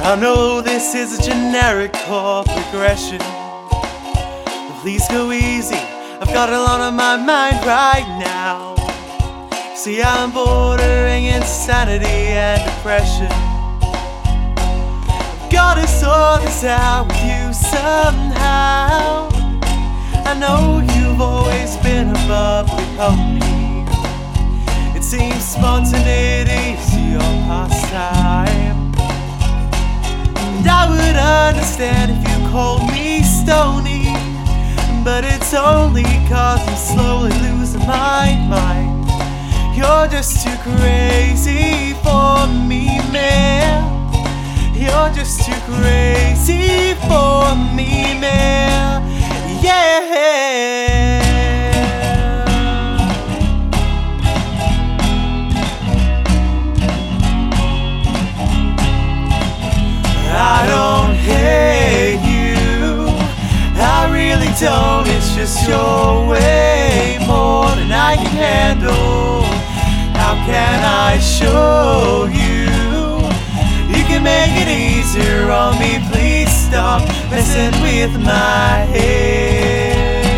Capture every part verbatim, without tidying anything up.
I know this is a generic chord progression, but please go easy, I've got a lot on my mind right now. See, I'm bordering insanity and depression. I've gotta sort this out with you somehow. I know you've always been a bubbly pony. It seems spontaneity's your pastime, and I would understand if you called me stony, but it's only cause I'm slowly losing my mind. You're just too crazy for me, man. You're just too crazy for me, man. Yeah. I don't hate you, I really don't. It's just your way more than I can handle. How can I show you? You can make it easier on me. Please stop messing with my head.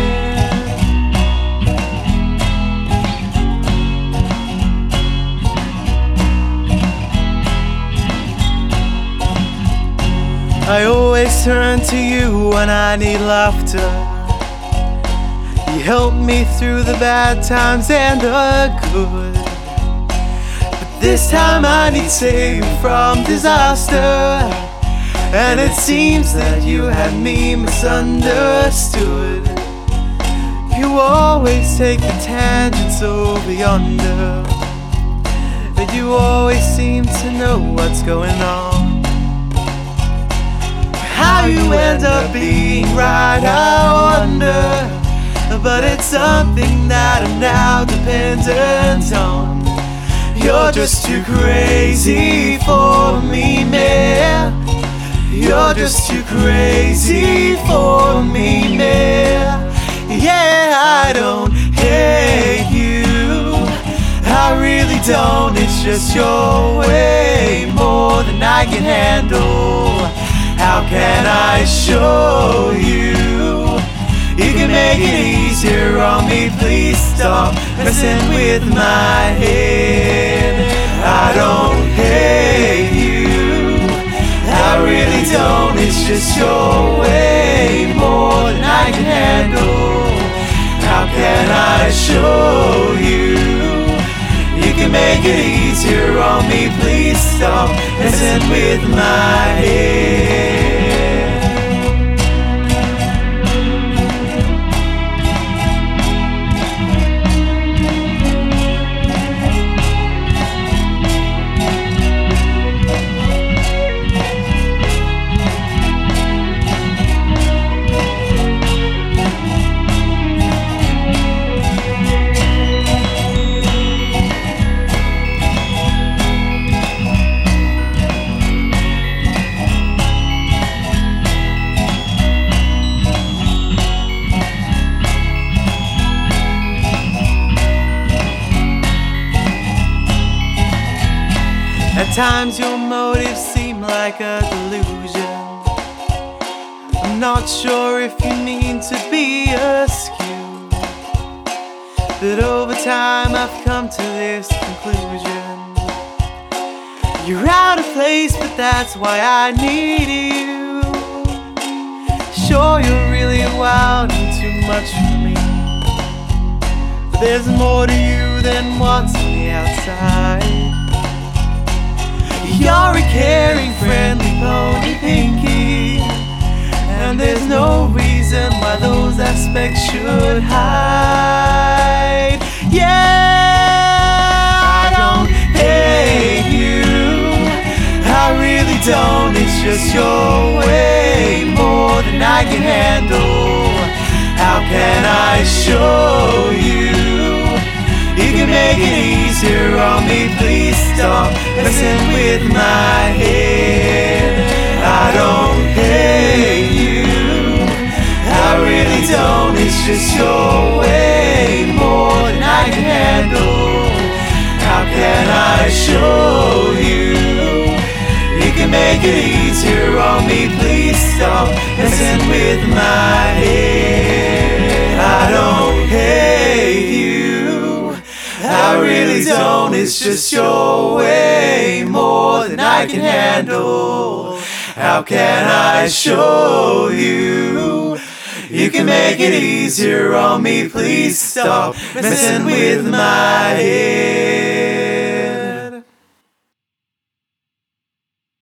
I always turn to you when I need laughter. You help me through the bad times and the good. But this time I need saving from disaster, and it seems that you had me misunderstood. You always take the tangents over yonder, but you always seem to know what's going on. How you end up being right, I wonder, but it's something that I'm now dependent on. You're just too crazy for me, man. You're just too crazy for me, man. Yeah, I don't hate you, I really don't. It's just your way more than I can handle. How can I show you? You can make it easier on me. Please stop messing with my head. I don't hate you, I really don't. It's just your way more than I can handle. How can I show you? You can make it easier on me. Please stop messing with my head. At times your motives seem like a delusion. I'm not sure if you mean to be askew, but over time I've come to this conclusion. You're out of place, but that's why I need you. Sure, you're really wild and too much for me, but there's more to you than what's on the outside. You're a caring, friendly pony pinky, and there's no reason why those aspects should hide. Yeah, I don't hate you, I really don't. It's just your way more than I can handle. How can I show you? You can make it easier on me. Please stop messing with my head. I don't hate you, I really don't. It's just your way more than I can handle. How can I show you? You can make it easier It's just your way more than I can handle. How can I show you? You can make it easier on me. Please stop messing with my head.